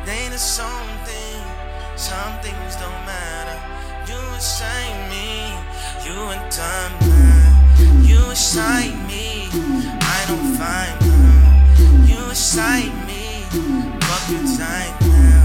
ain't a something. Some things don't matter. You excite me. You and time now. You excite me. I don't find now. You excite me. Fuck your time now.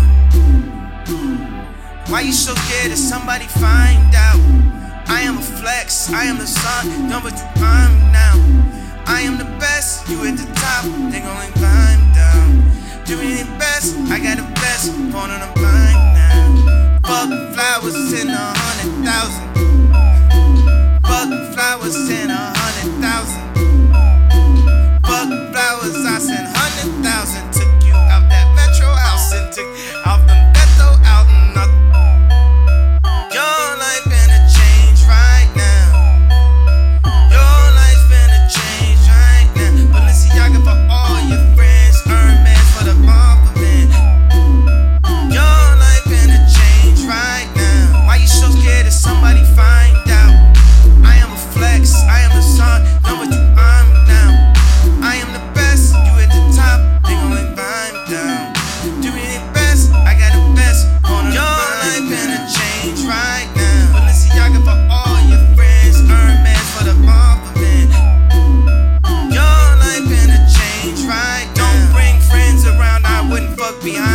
Why you so scared that somebody find out? I am a flex, I am the sun, number 2 I'm now. I am the best, you at the top, they gon' climb down. Doing it best, I got the best, born on a blind now. Fuck flowers in 100,000. Fuck flowers in 100,000. Fuck flowers, I sent 100,000. Took you out that metro house and took off the ghetto out and nothing. Your life finna change right now. Your life finna change right now. Balenciaga for all your friends, Hermes for the compliment. Your life finna change right now. Why you so scared that somebody find out? I am a flex, I am the sun, number 2 I'm now. I am the best, you at the top, they gon' climb down. Doing it best, I got the best. Your life finna change right now. Balenciaga for all your friends, Hermes for the compliment. Your life finna change right now. Don't bring friends around, I wouldn't fuck behind.